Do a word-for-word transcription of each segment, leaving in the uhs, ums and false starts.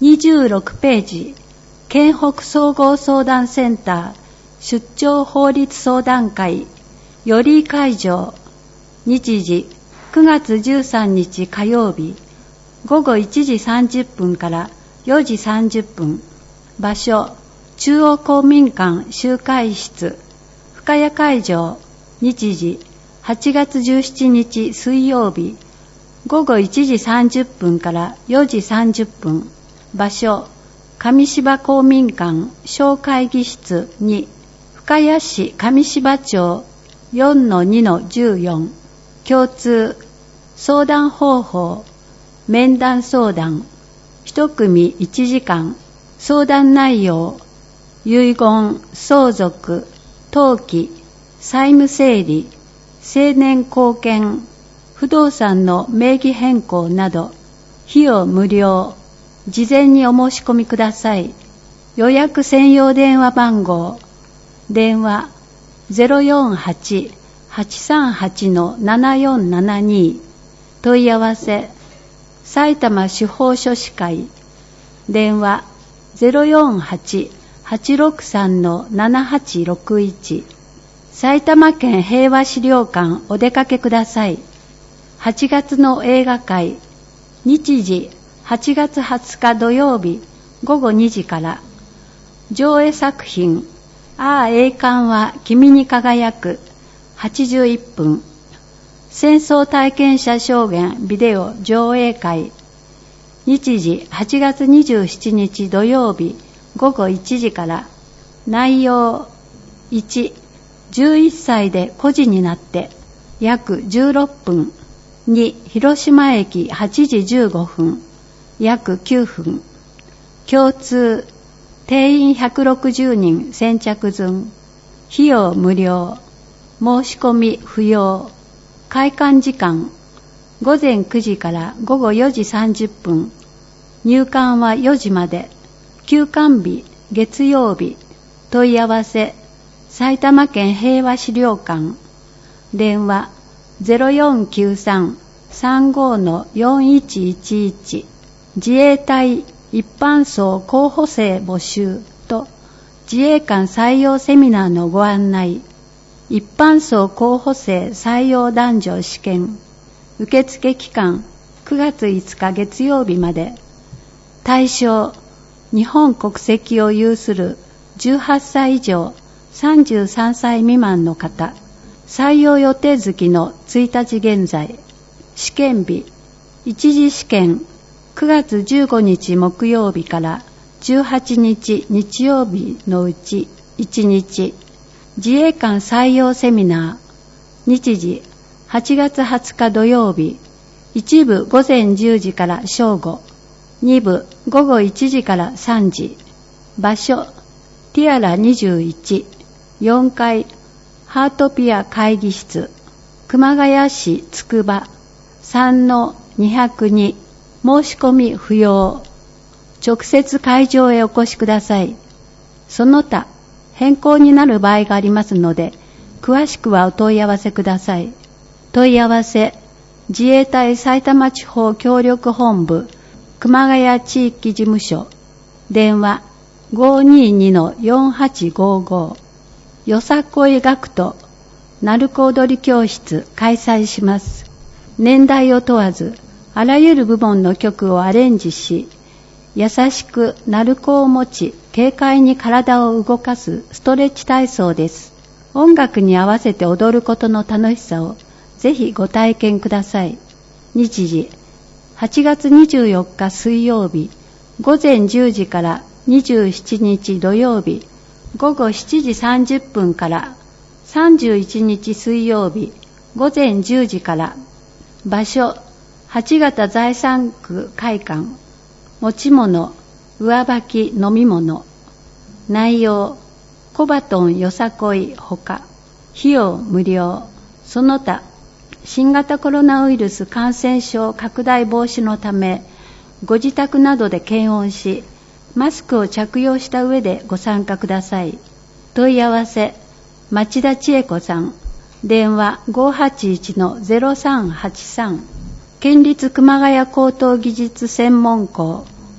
にじゅうろくページ、県北総合相談センター出張法律相談会より会場、日時くがつじゅうさんにち火曜日、ごごいちじさんじゅっぷんからよじさんじゅっぷん、場所、中央公民館集会室、深谷会場、日時はちがつじゅうしちにち水曜日、ごごいちじさんじゅっぷんからよじさんじゅっぷん、場所、上芝公民館小会議室に、深谷市上芝町 よんのにのじゅうよん、共通、相談方法、面談相談、一組いちじかん、相談内容、遺言、相続、登記、債務整理、成年後見、不動産の名義変更など、費用無料、事前にお申し込みください。予約専用電話番号、電話 ゼロよんはち はちさんはち ななよんななに、問い合わせ、埼玉司法書士会、電話 ゼロよんはち はちろくさん ななはちろくいち、埼玉県平和資料館お出かけください。はちがつの映画会、日時はちがつはつか土曜日ごごにじから、上映作品、ああ栄冠は君に輝くはちじゅういっぷん、戦争体験者証言ビデオ上映会、日時はちがつにじゅうしちにち土曜日ごごいちじから、内容いち、じゅういっさいで孤児になって約じゅうろっぷん、に、広島駅はちじじゅうごふん、約きゅうふん、共通、定員ひゃくろくじゅうにん先着順、費用無料、申し込み不要、開館時間、ごぜんくじからごごよじさんじゅっぷん、入館はよじまで、休館日、月曜日、問い合わせ、埼玉県平和資料館、電話 ゼロよんきゅうさん さんご よんいちいちいち、自衛隊一般層候補生募集と自衛官採用セミナーのご案内、一般層候補生採用男女試験、受付期間くがついつか月曜日まで、対象、日本国籍を有するじゅうはっさい以上さんじゅうさんさい未満の方、採用予定月のついたち現在、試験日、一次試験くがつじゅうごにち木曜日からじゅうはちにち日曜日のうちいちにち、自衛官採用セミナー、日時はちがつはつか土曜日、一部ごぜんじゅうじから正午、二部ごごいちじからさんじ、場所、ティアラにじゅういち、よんかい、ハートピア会議室、熊谷市つくば さんのにひゃくに、申し込み不要。直接会場へお越しください。その他、変更になる場合がありますので、詳しくはお問い合わせください。問い合わせ、自衛隊埼玉地方協力本部、熊谷地域事務所、電話 ごーにーにのよんはちごーごー、よさこい学徒、鳴子踊り教室開催します。年代を問わず、あらゆる部門の曲をアレンジし、優しく鳴子を持ち、軽快に体を動かすストレッチ体操です。音楽に合わせて踊ることの楽しさをぜひご体験ください。日時、はちがつにじゅうよっか水曜日、ごぜんじゅうじからにじゅうしちにち土曜日、ごごしちじさんじゅっぷんから、さんじゅういちにち水曜日、ごぜんじゅうじから、場所、八形財産区会館、持ち物、上履き飲み物、内容、小バトンよさこいほか、費用無料、その他、新型コロナウイルス感染症拡大防止のため、ご自宅などで検温し、マスクを着用した上でご参加ください。問い合わせ、町田千恵子さん、電話 ごーはちいちのゼロさんはちさん、県立熊谷高等技術専門校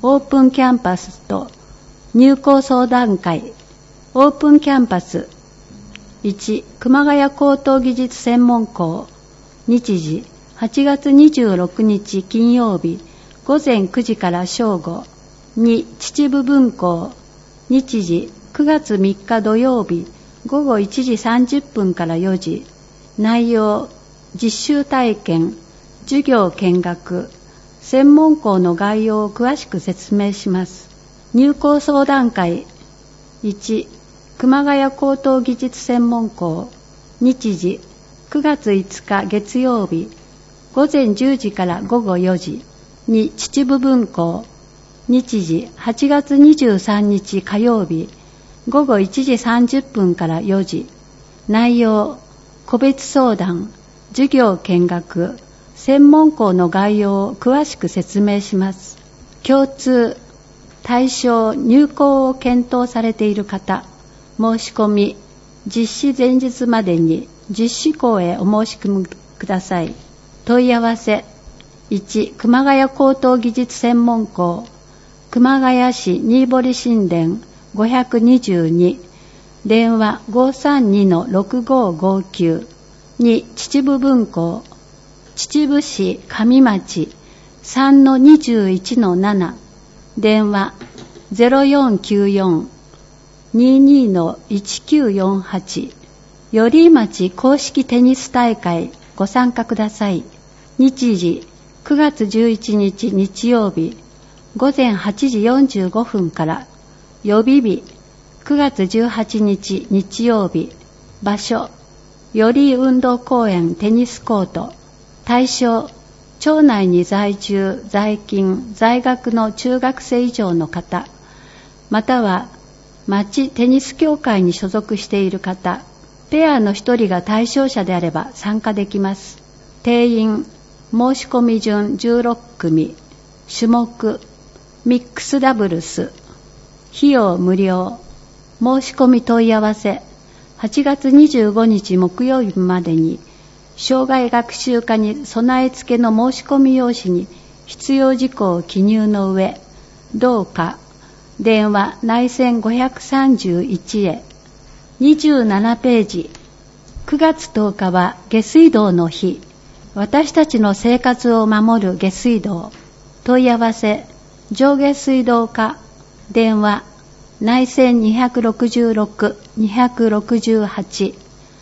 オープンキャンパスと入校相談会。オープンキャンパス。いち、熊谷高等技術専門校。日時、はちがつにじゅうろくにち金曜日、午前くじから正午。に、秩父分校。日時、くがつみっか土曜日、午後いちじさんじゅっぷんからよじ。内容、実習体験、授業見学、専門校の概要を詳しく説明します。入校相談会。いち、熊谷高等技術専門校。日時、くがついつか月曜日、午前じゅうじから午後よじ。に、秩父分校。日時、はちがつにじゅうさんにち火曜日、午後いちじさんじゅっぷんからよじ。内容、個別相談、授業見学、専門校の概要を詳しく説明します。共通、対象、入校を検討されている方、申し込み、実施前日までに実施校へお申し込みください。問い合わせ、いち、熊谷高等技術専門校、熊谷市新堀新田ごひゃくにじゅうに、電話 ごさんにのろくごごきゅう。に、秩父分校、秩父市上町 さんのにじゅういちのなな、電話 ゼロよんきゅうよん ににのいちきゅうよんはち。寄居町公式テニス大会ご参加ください。日時、くがつじゅういちにち日曜日、午前はちじよんじゅうごふんから。予備日、くがつじゅうはちにち日曜日。場所、寄居運動公園テニスコート。対象、町内に在住、在勤、在学の中学生以上の方、または町テニス協会に所属している方、ペアの一人が対象者であれば参加できます。定員、申し込み順じゅうろっくみ、種目、ミックスダブルス、費用無料、申し込み問い合わせ、はちがつにじゅうごにち木曜日までに、生涯学習科に備え付けの申し込み用紙に必要事項を記入の上、どうか、電話内線ごひゃくさんじゅういちへ。にじゅうななページ。くがつとおかは下水道の日。私たちの生活を守る下水道。問い合わせ、上下水道課。電話、内線にろくろく、にろくはち。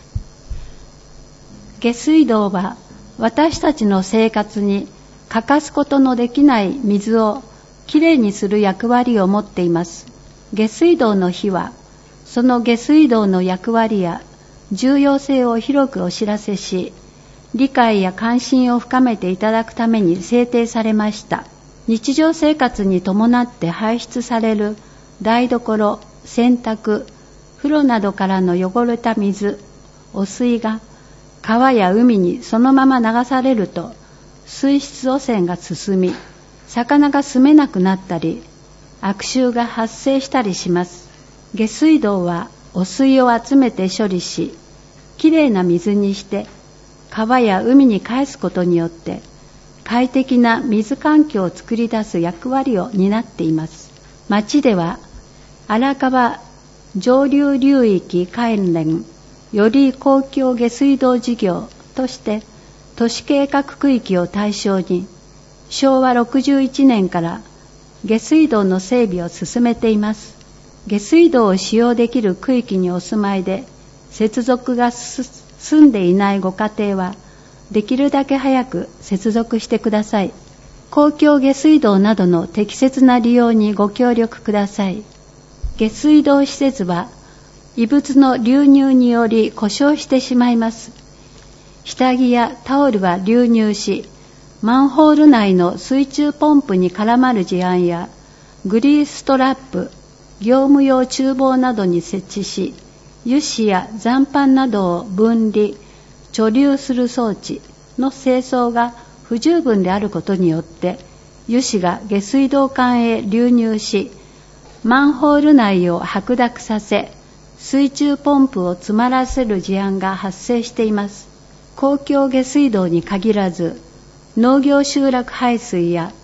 下水道は私たちの生活に欠かすことのできない水をきれいにする役割を持っています。下水道の日は、その下水道の役割や重要性を広くお知らせし、理解や関心を深めていただくために制定されました。日常生活に伴って排出される台所、洗濯、風呂などからの汚れた水、汚水が川や海にそのまま流されると、水質汚染が進み、魚が住めなくなったり、悪臭が発生したりします。下水道は汚水を集めて処理し、きれいな水にして川や海に返すことによって、快適な水環境を作り出す役割を担っています。町では、荒川上流流域関連より公共下水道事業として都市計画区域を対象にしょうわろくじゅういちねんから下水道の整備を進めています。下水道を使用できる区域にお住まいで接続が済んでいないご家庭はできるだけ早く接続してください。公共下水道などの適切な利用にご協力ください。下水道施設は異物の流入により故障してしまいます。下着やタオルは流入し、マンホール内の水中ポンプに絡まる事案や、グリースストラップ、業務用厨房などに設置し、油脂や残飯などを分離、貯留する装置の清掃が不十分であることによって、油脂が下水道管へ流入し、マンホール内を白濁させ、水中ポンプを詰まらせる事案が発生しています。公共下水道に限らず、農業集落排水や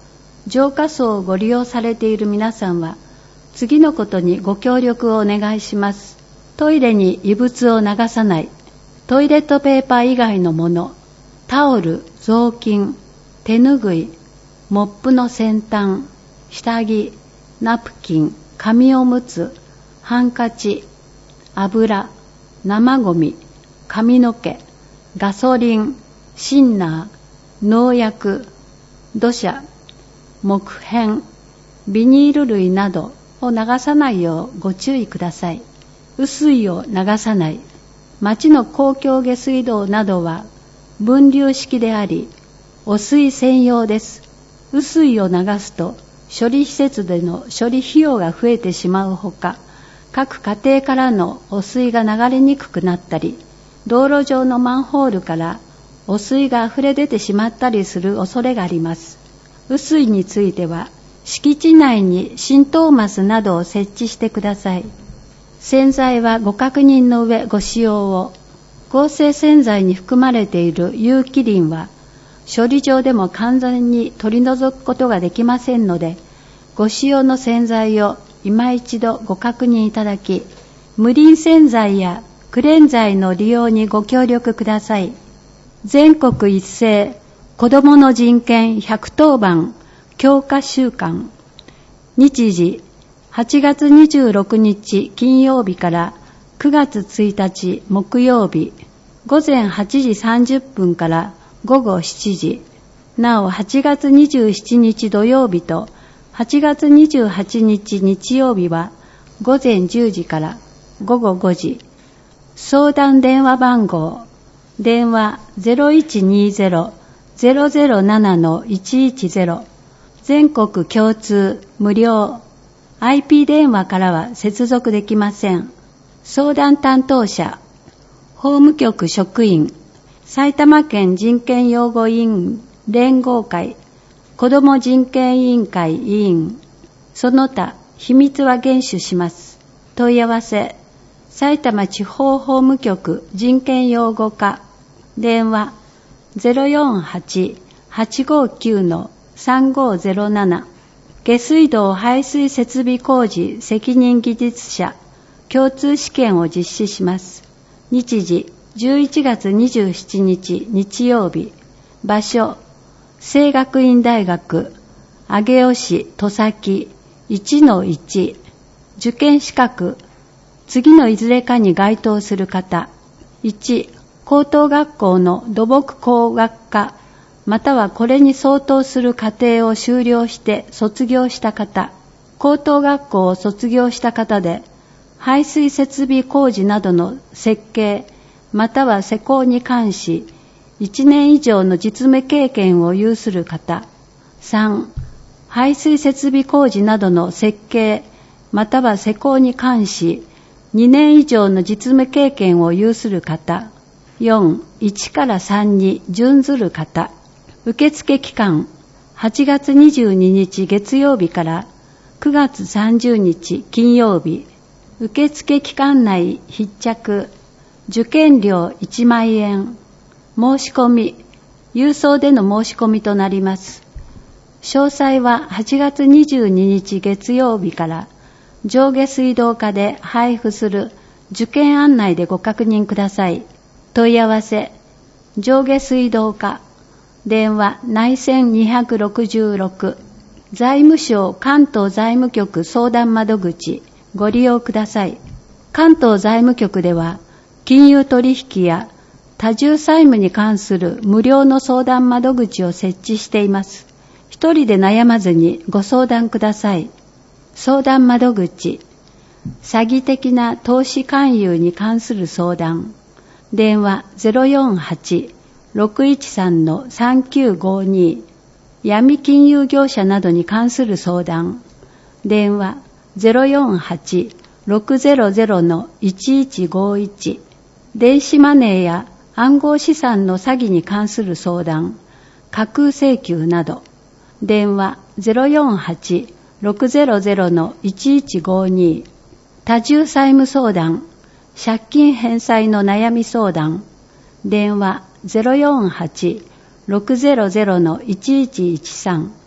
浄化槽をご利用されている皆さんは、次のことにご協力をお願いします。トイレに異物を流さない。トイレットペーパー以外のもの、タオル、雑巾、手ぬぐい、モップの先端、下着、ナプキン、紙おむつ、ハンカチ、油、生ゴミ、髪の毛、ガソリン、シンナー、農薬、土砂、木片、ビニール類などを流さないようご注意ください。雨水を流さない。町の公共下水道などは分流式であり、汚水専用です。雨水を流すと処理施設での処理費用が増えてしまうほか、各家庭からの汚水が流れにくくなったり、道路上のマンホールから汚水が溢れ出てしまったりする恐れがあります。雨水については、敷地内に浸透マスなどを設置してください。洗剤はご確認の上ご使用を。合成洗剤に含まれている有機リンは、処理場でも完全に取り除くことができませんので、ご使用の洗剤を今一度ご確認いただき、無リン洗剤やクレン剤の利用にご協力ください。全国一斉子どもの人権ひゃくとおばん強化週間。日時はちがつにじゅうろくにち金曜日からくがつついたち木曜日、午前はちじさんじゅっぷんからごごしちじ。なおはちがつにじゅうしちにち土曜日とはちがつにじゅうはちにち日曜日は午前じゅうじからごごごじ。相談電話番号、電話 ゼロいちにゼロ ゼロゼロななのいちいちゼロ、全国共通無料。アイピー 電話からは接続できません。相談担当者、法務局職員、埼玉県人権擁護委員連合会、子ども人権委員会委員、その他秘密は厳守します。問い合わせ、埼玉地方法務局人権擁護課、電話 ゼロよんはち はちごきゅう のさんごゼロなな、下水道排水設備工事責任技術者共通試験を実施します。日時じゅういちがつにじゅうしちにち日曜日、場所聖学院大学上尾市戸崎 いちのいち、受験資格次のいずれかに該当する方、いち高等学校の土木工学科またはこれに相当する課程を修了して卒業した方、高等学校を卒業した方で排水設備工事などの設計または施工に関しいちねん以上の実務経験を有する方、さん排水設備工事などの設計または施工に関しにねん以上の実務経験を有する方、よんいちからさんに準ずる方。受付期間はちがつにじゅうににち月曜日からくがつさんじゅうにち金曜日。受付期間内必着。受験料いちまんえん。申し込み郵送での申し込みとなります。詳細ははちがつにじゅうににち月曜日から上下水道課で配布する受験案内でご確認ください。問い合わせ、上下水道課、電話内線にろくろく、財務省関東財務局相談窓口ご利用ください。関東財務局では金融取引や多重債務に関する無料の相談窓口を設置しています。一人で悩まずにご相談ください。相談窓口、詐欺的な投資勧誘に関する相談、電話 ゼロよんはち ろくいちさん のさんきゅうごに、闇金融業者などに関する相談、電話 ゼロよんはち ろくゼロゼロ のいちいちごいち、電子マネーや暗号資産の詐欺に関する相談、架空請求など、電話 ゼロよんはち ろくゼロゼロ のいちいちごに、多重債務相談、借金返済の悩み相談、電話 ゼロよんはち ろくゼロゼロ のいちいちいちさん、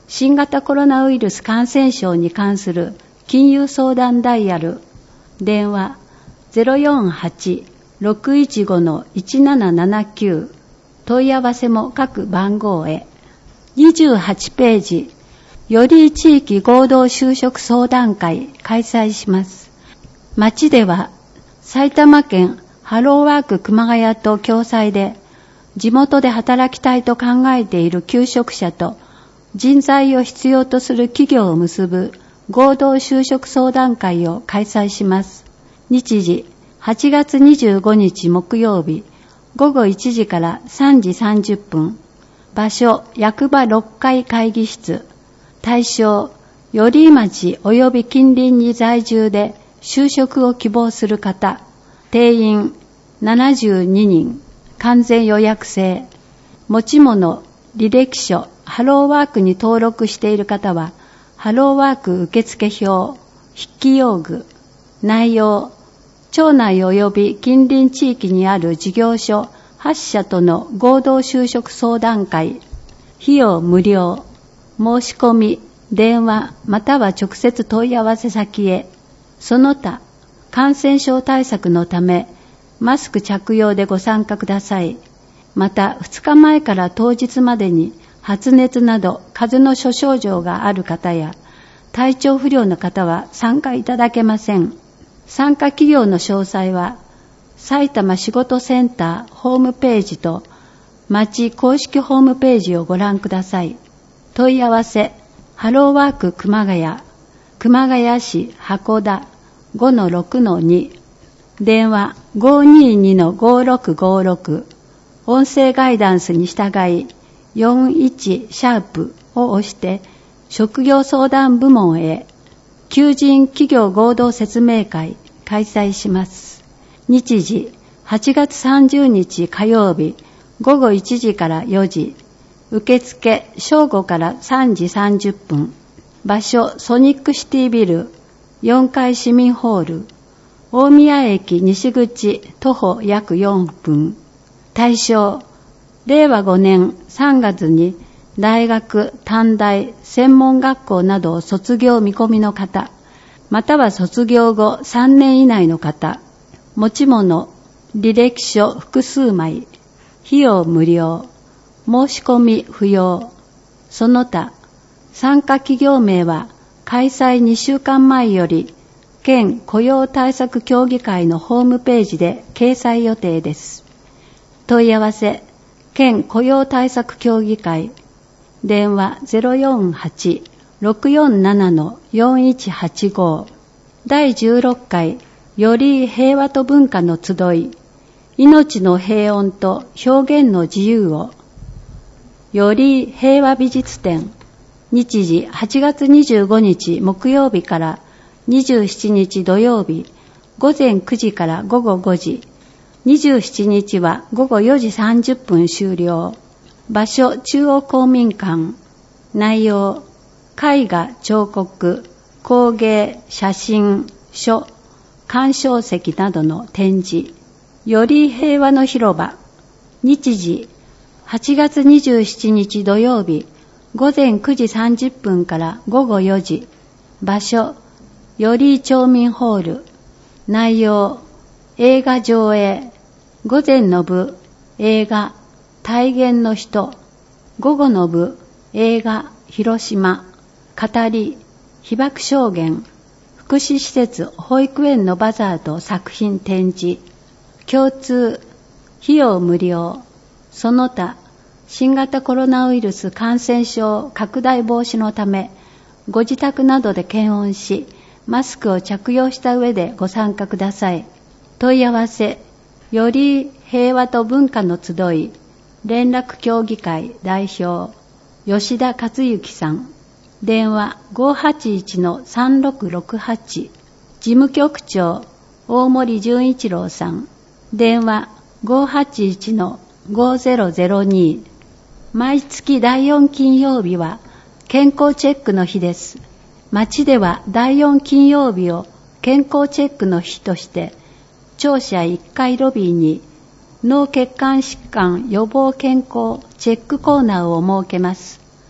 新型コロナウイルス感染症に関する金融相談ダイヤル、電話 ゼロよんはち ろくいちご いちななななきゅう、問い合わせも各番号へ。にじゅうはちページ、より地域合同就職相談会開催します。町では埼玉県ハローワーク熊谷と共催で、地元で働きたいと考えている求職者と人材を必要とする企業を結ぶ合同就職相談会を開催します。日時はちがつにじゅうごにち木曜日ごごいちじからさんじさんじゅっぷん。場所役場ろっかい会議室。対象寄居町及び近隣に在住で就職を希望する方。定員ななじゅうににん。完全予約制。持ち物、履歴書、ハローワークに登録している方は、ハローワーク受付票、筆記用具。内容、町内及び近隣地域にある事業所はっしゃとの合同就職相談会。費用無料。申し込み、電話または直接問い合わせ先へ。その他、感染症対策のため、マスク着用でご参加ください。また、ふつかまえから当日までに発熱など風邪の諸症状がある方や、体調不良の方は参加いただけません。参加企業の詳細は、埼玉仕事センターホームページと町公式ホームページをご覧ください。問い合わせ、ハローワーク熊谷、熊谷市函田 ごのろくのに、電話 ごににのごろくごろく、音声ガイダンスに従いよんいちシャープを押して職業相談部門へ。求人企業合同説明会開催します。日時はちがつさんじゅうにち火曜日ごごいちじからよじ。受付正午からさんじさんじゅっぷん。場所ソニックシティビルよんかい市民ホール。大宮駅西口徒歩約よんぷん。対象、れいわごねんさんがつに大学、短大、専門学校などを卒業見込みの方、または卒業後さんねん以内の方、持ち物、履歴書複数枚、費用無料、申し込み不要。その他、参加企業名は開催にしゅうかんまえより県雇用対策協議会のホームページで掲載予定です。問い合わせ、県雇用対策協議会、電話 ゼロよんはち ろくよんなな よんいちはちご。だいじゅうろっかいより平和と文化の集い、命の平穏と表現の自由を。より平和美術展。日時はちがつにじゅうごにち木曜日からにじゅうしちにち土曜日ごぜんくじからごごごじ。にじゅうしちにちはごごよじさんじゅっぷん終了。場所中央公民館。内容、絵画、彫刻、工芸、写真、書、鑑賞席などの展示。より平和の広場。日時はちがつにじゅうしちにち土曜日ごぜんくじさんじゅっぷんからごごよじ。場所、より町民ホール。内容、映画上映。午前の部、映画、体現の人。午後の部、映画、広島。語り、被爆証言。福祉施設、保育園のバザーと作品展示。共通、費用無料。その他、新型コロナウイルス感染症拡大防止のため、ご自宅などで検温し、マスクを着用した上でご参加ください。問い合わせ、より平和と文化の集い、連絡協議会代表、吉田克幸さん。電話 ごはちいちのさんろくろくはち。事務局長、大森純一郎さん。電話 ごはちいちのごぜろぜろに。毎月だいよん金曜日は健康チェックの日です。町ではだいよん金曜日を健康チェックの日として、庁舎いっかいロビーに脳血管疾患予防健康チェックコーナーを設けます。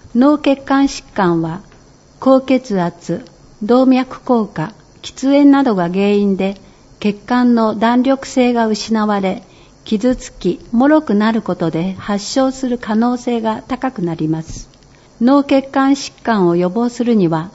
脳血管疾患は高血圧、動脈硬化、喫煙などが原因で血管の弾力性が失われ、傷つき、脆くなることで発症する可能性が高くなります。脳血管疾患を予防するには、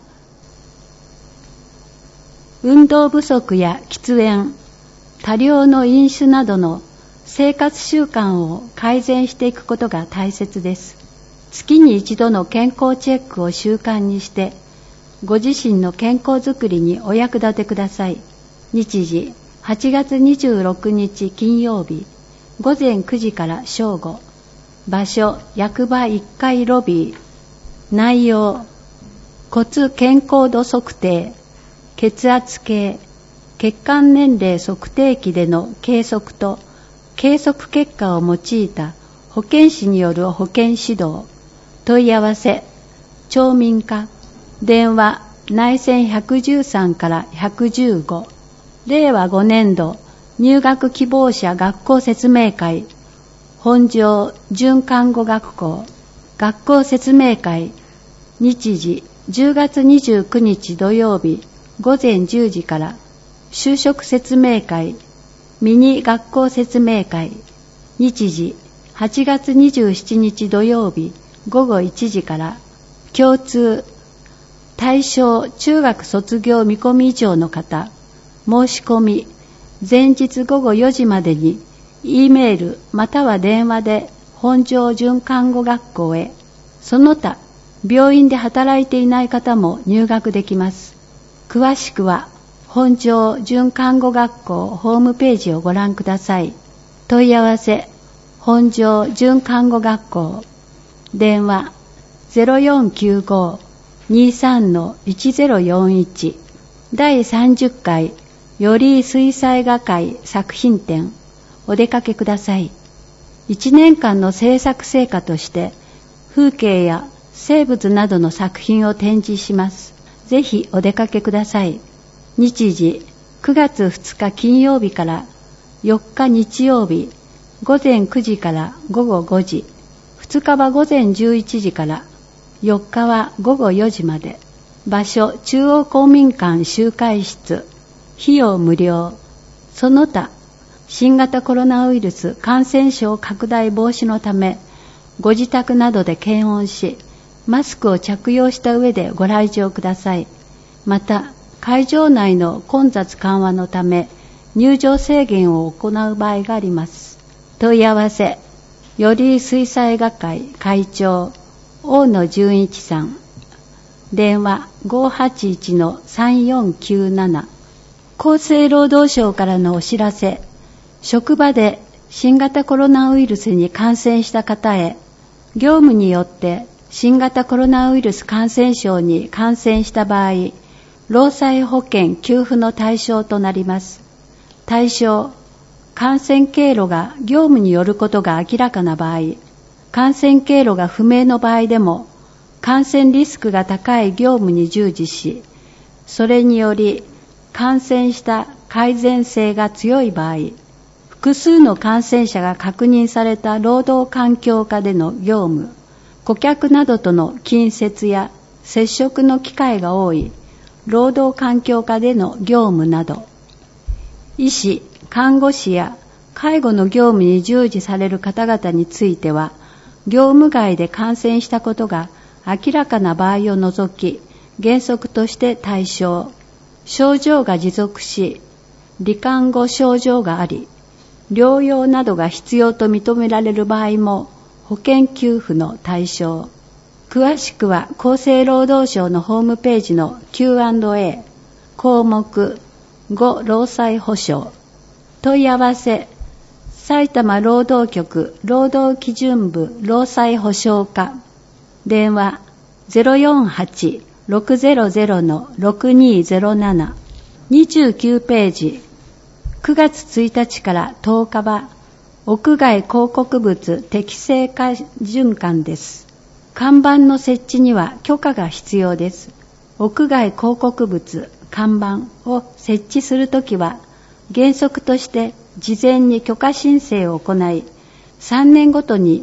運動不足や喫煙、多量の飲酒などの生活習慣を改善していくことが大切です。月に一度の健康チェックを習慣にして、ご自身の健康づくりにお役立てください。日時、はちがつにじゅうろくにち金曜日、ごぜんくじから正午。場所、役場いっかいロビー。内容、骨健康度測定、血圧計、血管年齢測定器での計測と計測結果を用いた保健師による保健指導。問い合わせ、町民課、電話、内線ひゃくじゅうさんからひゃくじゅうご。れいわごねんど入学希望者学校説明会、本庄准看護学校、学校説明会、日時じゅうがつにじゅうくにち土曜日ごぜんじゅうじから、就職説明会、ミニ学校説明会、日時はちがつにじゅうしちにち土曜日ごごいちじから、共通、対象中学卒業見込み以上の方、申し込み、前日ごごよじまでに、E メールまたは電話で本庄准看護学校へ、その他、病院で働いていない方も入学できます。詳しくは、本庄准看護学校ホームページをご覧ください。問い合わせ、本庄准看護学校、電話 ゼロよんきゅうご にさん いちゼロよんいち、だいさんじゅっかい、より水彩画会作品展、お出かけください。いちねんかんの制作成果として、風景や生物などの作品を展示します。ぜひお出かけください。日時、くがつふつか金曜日からよっか日曜日、ごぜんくじからごごごじ、ふつかはごぜんじゅういちじから、よっかはごごよじまで。場所、中央公民館集会室。費用無料。その他、新型コロナウイルス感染症拡大防止のため、ご自宅などで検温し、マスクを着用した上でご来場ください。また、会場内の混雑緩和のため、入場制限を行う場合があります。問い合わせ、より水彩画会会長、大野純一さん。電話 ごーはちいち さんよんきゅうなな。厚生労働省からのお知らせ、職場で新型コロナウイルスに感染した方へ、業務によって新型コロナウイルス感染症に感染した場合、労災保険給付の対象となります。対象、感染経路が業務によることが明らかな場合、感染経路が不明の場合でも、感染リスクが高い業務に従事し、それにより感染した改善性が強い場合、複数の感染者が確認された労働環境下での業務、顧客などとの近接や接触の機会が多い労働環境下での業務など、医師、看護師や介護の業務に従事される方々については、業務外で感染したことが明らかな場合を除き、原則として対象、症状が持続し、罹患後症状があり、療養などが必要と認められる場合も保険給付の対象。詳しくは厚生労働省のホームページの キューアンドエー 項目ご労災保障。問い合わせ、埼玉労働局労働基準部労災保障課。電話 ゼロよんはち ろくゼロゼロ ろくにゼロなな。にじゅうきゅうページ。くがつついたちからとおかは、屋外広告物適正化循環です。看板の設置には許可が必要です。屋外広告物、看板を設置するときは、原則として事前に許可申請を行い、さんねんごとに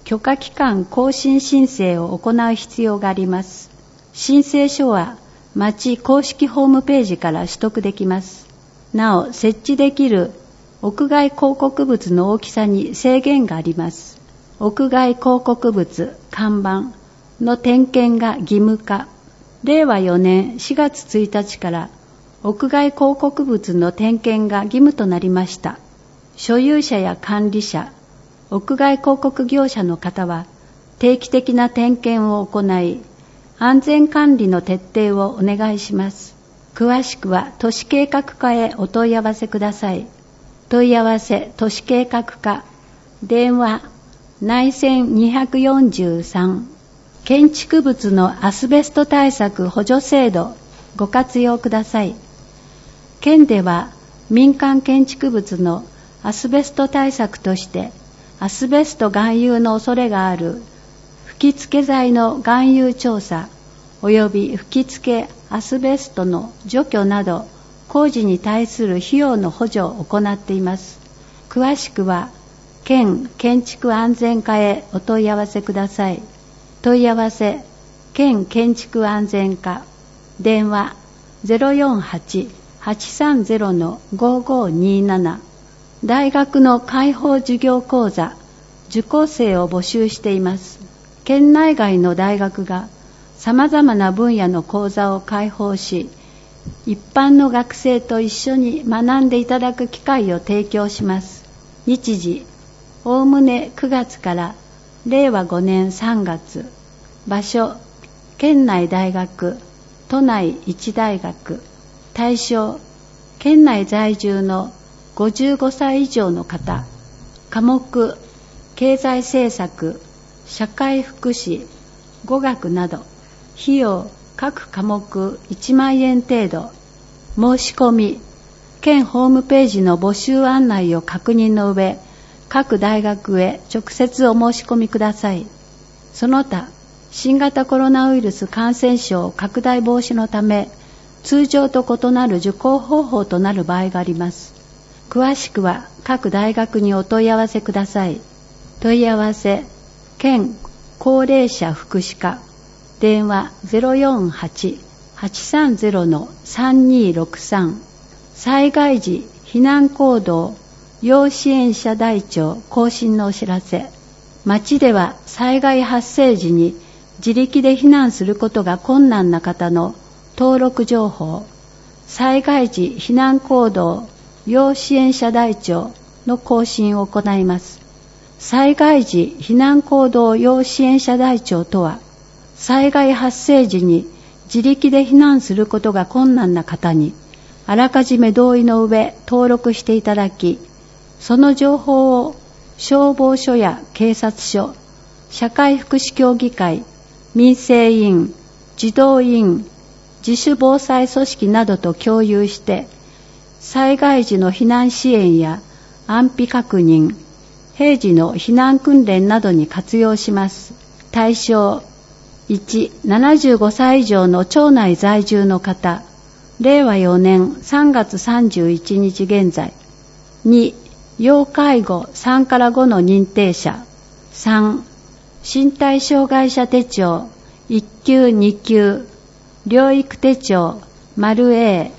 許可機関更新申請を行う必要があります。申請書は町公式ホームページから取得できます。なお、設置できる屋外広告物の大きさに制限があります。屋外広告物、看板の点検が義務化。れいわよねんしがつついたちから屋外広告物の点検が義務となりました。所有者や管理者、屋外広告業者の方は定期的な点検を行い、安全管理の徹底をお願いします。詳しくは都市計画課へお問い合わせください。問い合わせ都市計画課、電話内線によんさん、建築物のアスベスト対策補助制度ご活用ください。県では民間建築物のアスベスト対策としてアスベスト含有の恐れがある吹き付け剤の含有調査及び吹き付けアスベストの除去など工事に対する費用の補助を行っています。詳しくは県建築安全課へお問い合わせください。問い合わせ県建築安全課、電話 ゼロよんはち はちさんゼロ ごごになな。大学の開放授業講座受講生を募集しています。県内外の大学がさまざまな分野の講座を開放し、一般の学生と一緒に学んでいただく機会を提供します。日時おおむねくがつかられいわごねんさんがつ。場所県内大学、都内一大学。対象県内在住のごじゅうごさい以上の方。科目経済政策、社会福祉、語学など。費用各科目いちまんえん程度。申し込み県ホームページの募集案内を確認の上、各大学へ直接お申し込みください。その他、新型コロナウイルス感染症拡大防止のため、通常と異なる受講方法となる場合があります。詳しくは各大学にお問い合わせください。問い合わせ、県高齢者福祉課、電話 ゼロよんはち はちさんゼロ さんにろくさん。災害時避難行動要支援者台帳更新のお知らせ。町では災害発生時に自力で避難することが困難な方の登録情報、災害時避難行動要支援者台帳の更新を行います。災害時避難行動要支援者台帳とは、災害発生時に自力で避難することが困難な方に、あらかじめ同意の上登録していただき、その情報を消防署や警察署、社会福祉協議会、民生委員、児童委員、自主防災組織などと共有して、災害時の避難支援や安否確認、平時の避難訓練などに活用します。対象いち、ななじゅうごさい以上の町内在住の方、れいわよねんさんがつさんじゅういちにち現在。に、要介護さんからごの認定者。さん、身体障害者手帳いっきゅうにきゅう、療育手帳丸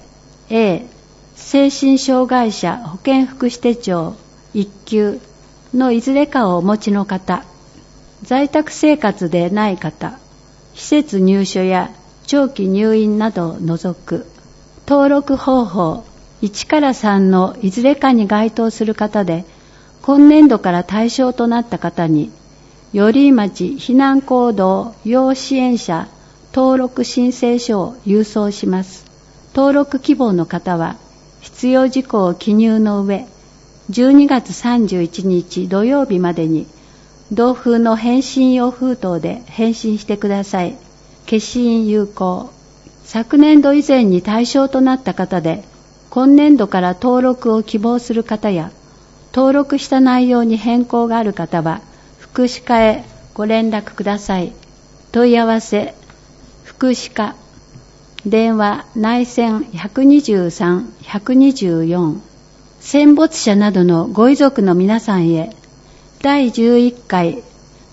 A、A、精神障害者保健福祉手帳いっきゅうのいずれかをお持ちの方。在宅生活でない方、施設入所や長期入院などを除く。登録方法いちからさんのいずれかに該当する方で、今年度から対象となった方に、寄居町避難行動要支援者登録申請書を郵送します。登録希望の方は、必要事項を記入の上、じゅうにがつさんじゅういちにち土曜日までに、同封の返信用封筒で返信してください。消印有効。昨年度以前に対象となった方で、今年度から登録を希望する方や、登録した内容に変更がある方は、福祉課へご連絡ください。問い合わせ、福祉課、電話内線いちにさん、いちによん。戦没者などのご遺族の皆さんへ、だいじゅういっかい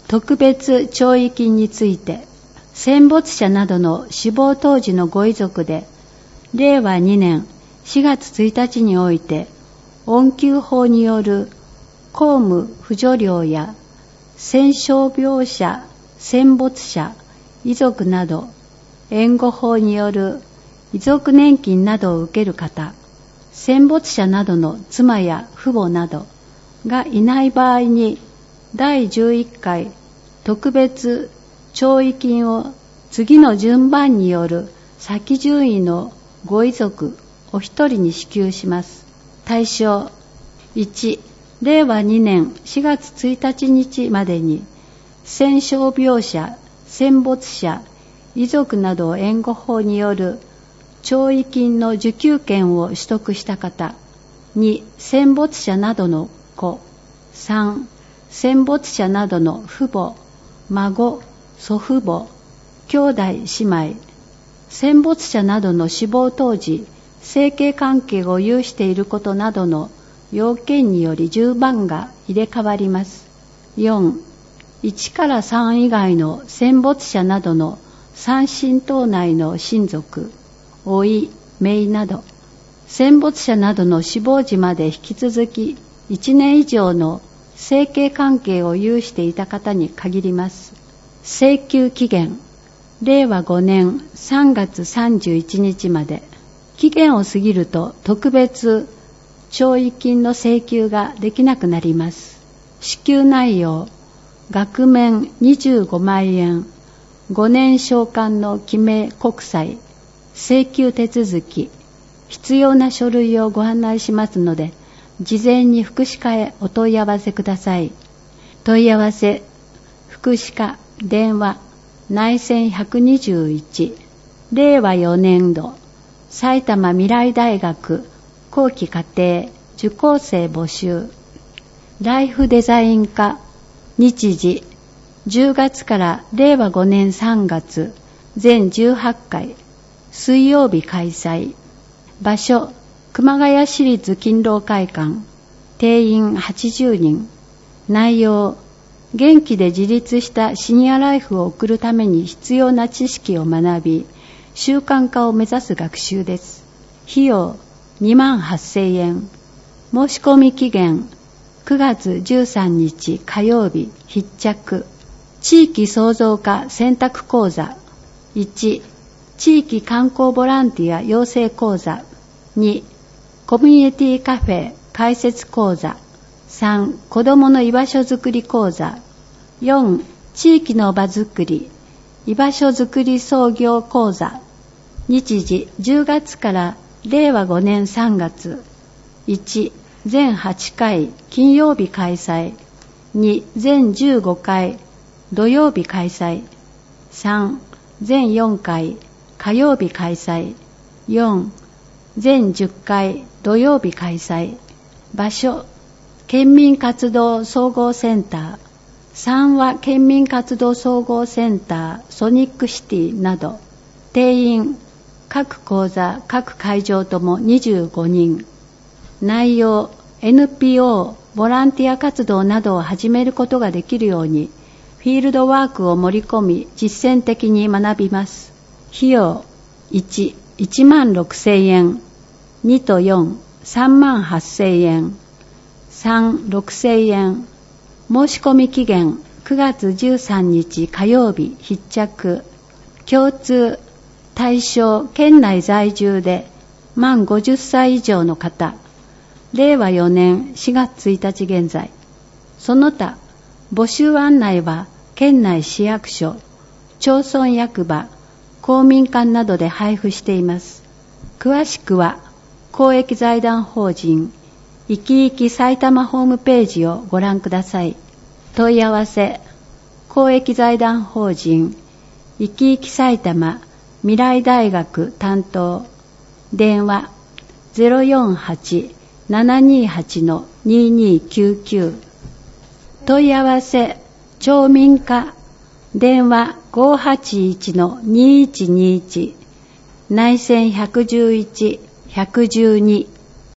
特別弔慰金について、戦没者などの死亡当時のご遺族で、れいわにねんしがつついたちにおいて、恩給法による公務扶助料や戦傷病者、戦没者、遺族など、援護法による遺族年金などを受ける方、戦没者などの妻や父母などがいない場合に、だいじゅういっかい特別弔慰金を次の順番による先順位のご遺族お一人に支給します。対象いち、れいわにねんしがつついたち日までに戦傷病者、戦没者、遺族などを援護法による弔慰金の受給権を取得した方。に、戦没者などの子。さん、戦没者などの父母、孫、祖父母、兄弟姉妹。戦没者などの死亡当時、生計関係を有していることなどの要件により順番が入れ替わります。よん、いちからさん以外の戦没者などの三親等内の親族、甥、姪など、戦没者などの死亡時まで引き続きいちねん以上の生計関係を有していた方に限ります。請求期限、れいわごねんさんがつさんじゅういちにちまで。期限を過ぎると特別弔慰金の請求ができなくなります。支給内容、額面にじゅうごまんえん、ごねん償還の記名国債、請求手続き、必要な書類をご案内しますので、事前に福祉課へお問い合わせください。問い合わせ、福祉課、電話、内線ひゃくにじゅういち、れいわよねんど、埼玉未来大学後期課程受講生募集。ライフデザイン科、日時、じゅうがつかられいわごねんさんがつ、全じゅうはちかい、水曜日開催。場所、熊谷市立勤労会館。定員はちじゅうにん。内容、元気で自立したシニアライフを送るために必要な知識を学び、習慣化を目指す学習です。費用にまんはっせんえん。申し込み期限くがつじゅうさんにち火曜日必着。地域創造化選択講座。いち、地域観光ボランティア養成講座。に、コミュニティカフェ開設講座。さん、子どもの居場所づくり講座。よん、地域の場づくり居場所づくり創業講座。日時じゅうがつかられいわごねんさんがつ。いち、全はちかい金曜日開催。に、全じゅうごかい土曜日開催。さん、全よんかい火曜日開催。よん、全じゅっかい土曜日開催。場所、県民活動総合センター。さんは県民活動総合センターソニックシティなど。定員、各講座各会場ともにじゅうごにん。内容、エヌピーオー ボランティア活動などを始めることができるようにフィールドワークを盛り込み実践的に学びます。費用いち、いちまんろくせんえん。にとよん、さんまんはっせんえん。さん、ろくせんえん。申し込み期限くがつじゅうさんにち火曜日必着。共通、対象県内在住で満ごじゅっさい以上の方。れいわよねんしがつついたち現在。その他、募集案内は県内市役所、町村役場、公民館などで配布しています。詳しくは公益財団法人いきいき埼玉ホームページをご覧ください。問い合わせ、公益財団法人いきいき埼玉未来大学担当。電話 ゼロよんはち ななにはち ににきゅうきゅう。問い合わせ、町民課。電話 ごはちいち にいちにいち。内線ひゃくじゅういち、ひゃくじゅうに。